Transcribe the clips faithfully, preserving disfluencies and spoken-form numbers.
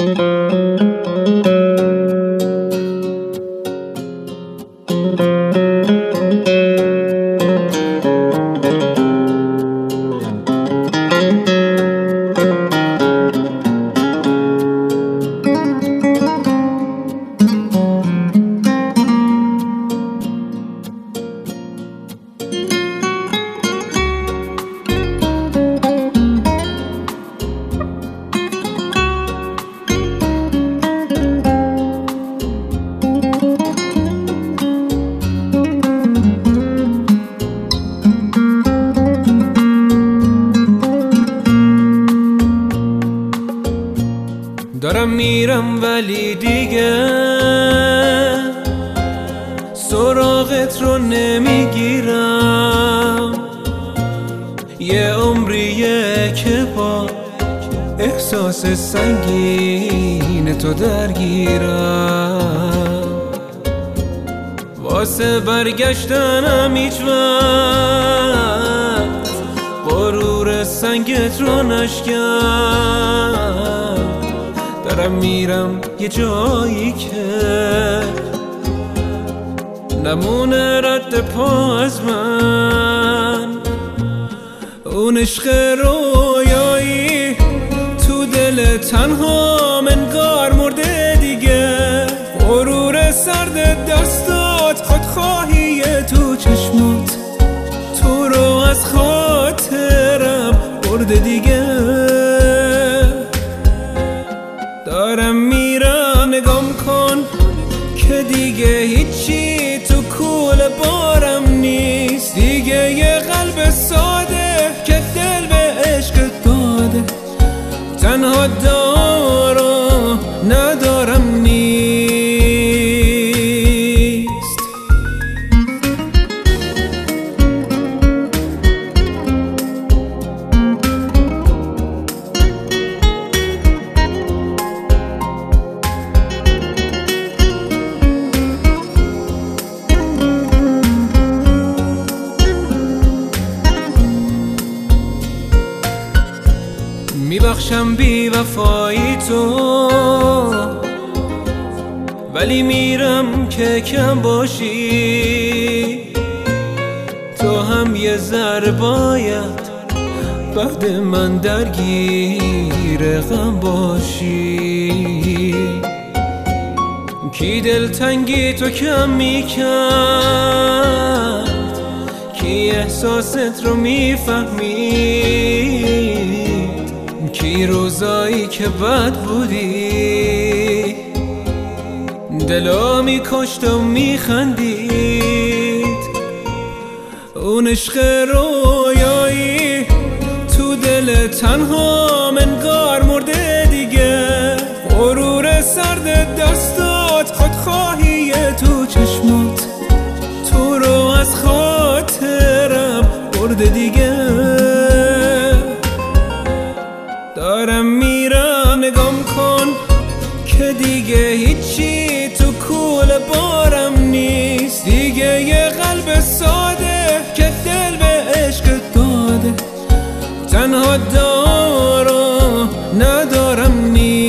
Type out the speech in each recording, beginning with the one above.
دارم میرم ولی دیگه سراغت رو نمیگیرم، یه عمریه که با احساس سنگین تو درگیرم، واسه برگشتنم هیچ وقت غرور سنگت رو نشکن. دارم میرم یه جایی که نمونه رد پا از من، اون عشق رویایی تو دل تنها منگار مرده دیگه، غرور سرد دستات خودخواهی تو چشمات تو رو از خاطرم برده دیگه. دارم میرم نگام کن که دیگه هیچی تو کوله بارم نیست، دیگه یه قلب ساده که دل به عشق داده تنها دارم ندارم نیست. میبخشم بی وفایی تو، ولی میرم که کم باشی، تو هم یه ذره باید بعد من درگیر غم باشی. کی دلتنگی تو کم میکرد، کی احساست رو میفهمید، کی روزایی که بد بودی دلا میکشت و میخندید، اون عشق رویایی تو دل تنها منگار مرده دیگه، غرور سرد دستات خودخواهی تو چشمات تو رو از خاطرم برده دیگه. دارم میرم نگام کن که دیگه هیچی تو کوله بارم نیست، دیگه یه قلب ساده که دل به عشق داده تنها دارم ندارم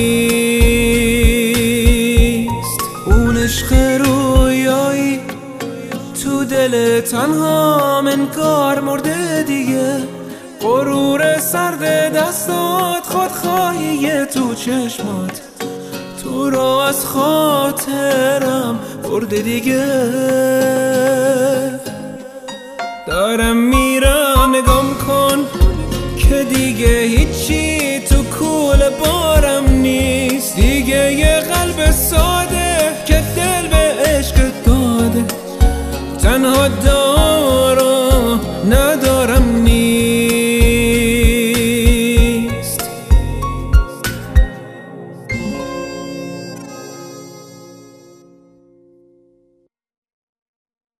نیست. اون عشق رویایی تو دل تنها منگار مرده دیگه، غرور سرد دستات خودخواهی تو چشمات تو رو از خاطرم برده دیگه. دارم میرم نگام کن که دیگه هیچی تو کوله بارم نیست، دیگه یه قلب ساده